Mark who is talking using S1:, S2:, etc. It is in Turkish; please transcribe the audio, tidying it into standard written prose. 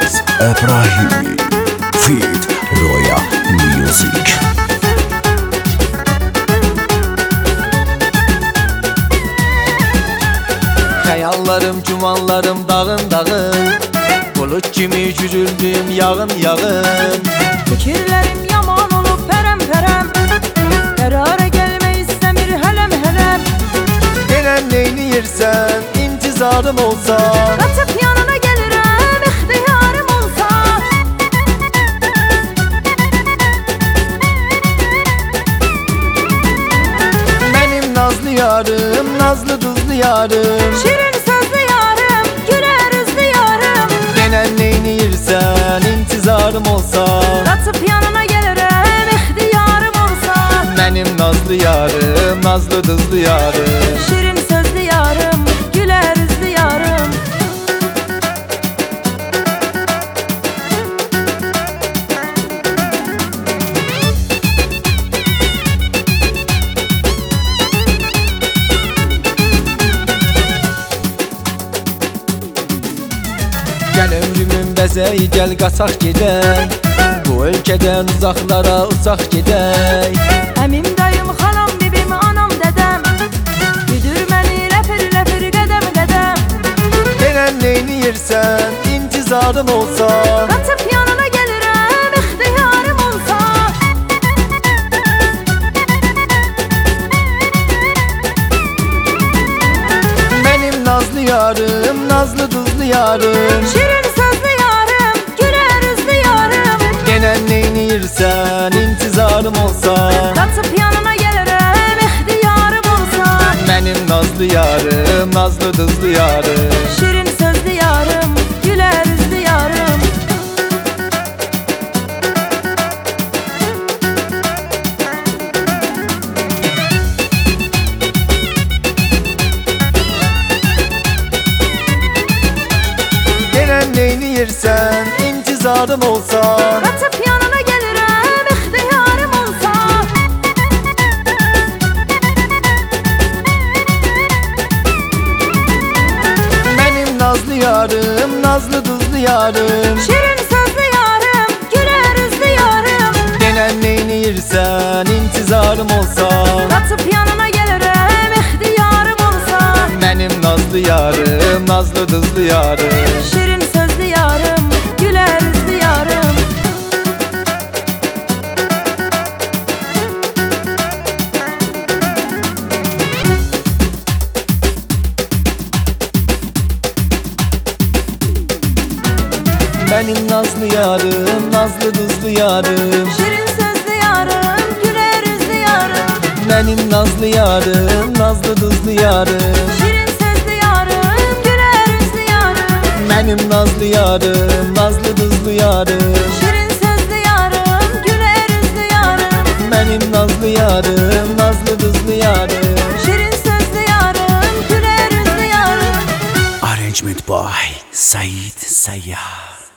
S1: Aziz Ebrahimi Feat Roya Music.
S2: Hayallarım, cumanlarım dağın dağın, bulut kimi cücürdüm yağın yağın.
S3: Fikirlerim yaman olup perem perem, karara gelme istemir helem helem.
S2: Gelen neyni yersen intizarım olsa,
S3: Katıp yanına gelirim ihtiyarım olsa.
S2: benim nazlı yarım, nazlı tuzlu yarım.
S3: Şirin sözlü yarım, güler yüzlü yarım.
S2: Gelen neyni yersen intizarım olsa,
S3: Katıp yanına gelirim ihtiyarım olsa.
S2: benim nazlı yarım, nazlı tuzlu yarım.
S3: Şirin sözlü yarım, güler yüzlü yarım.
S2: Gel ömrümün bezeyi gel qaçaq gedək, bu ölkədən uzaqlara uçaq gedək.
S3: Əmim, dayım, xalam, bibim, anam, dədəm güdür məni ləpir ləpir qədəm qədəm.
S2: Gələn neyni yersən intizarım olsa,
S3: Qaçıb yanına gəlirəm ixtiyarım olsa.
S2: benim nazlı yarım, nazlı tuzlu yarım.
S3: Şirin sözlü yarım, güler yüzlü yarım.
S2: Gələn neyni yersən intizarım olsa,
S3: Qaçıb yanına gəlirəm ixtiyarım olsa.
S2: benim nazlı yarım, nazlı tuzlu yarım.
S3: Şirin sözlü yarım, güler yüzlü yarım.
S2: Gələn neyni yersən intizarım olsa,
S3: Qaçıb yanına gəlirəm ixtiyarım olsa.
S2: benim nazlı yarım, nazlı tuzlu yarım.
S3: Şirin sözlü yarım, güler yüzlü yarım.
S2: Gələn neyni yersən intizarım olsa,
S3: Qaçıb yanına gəlirəm ixtiyarım olsa.
S2: benim nazlı yarım, nazlı tuzlu yarım.
S3: Şirin sözlü yarım, güler yüzlü yarım.
S2: benim nazlı yarım, nazlı tuzlu yarım.
S3: Şirin sözlü yarım, güler yüzlü yarım.
S2: benim nazlı yarım, nazlı tuzlu yarım.
S3: Şirin sözlü yarım, güler yüzlü yarım.
S2: benim nazlı yarım, nazlı tuzlu yarım.
S3: Şirin sözlü yarım, güler yüzlü yarım.
S2: benim nazlı yarım, nazlı tuzlu yarım.
S3: Şirin sözlü yarım, güler yüzlü yarım.
S1: Arrangement by Said Sayyar.